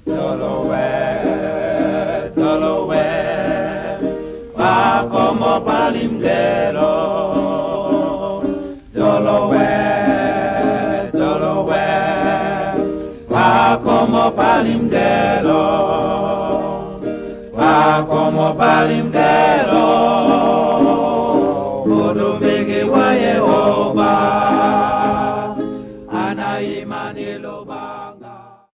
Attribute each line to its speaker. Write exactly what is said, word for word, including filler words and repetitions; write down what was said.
Speaker 1: Tolowe, tolowe, wa como palimdero. Tolowe, tolowe, wa como palimdero. Wa como palimdero. Odo bege wa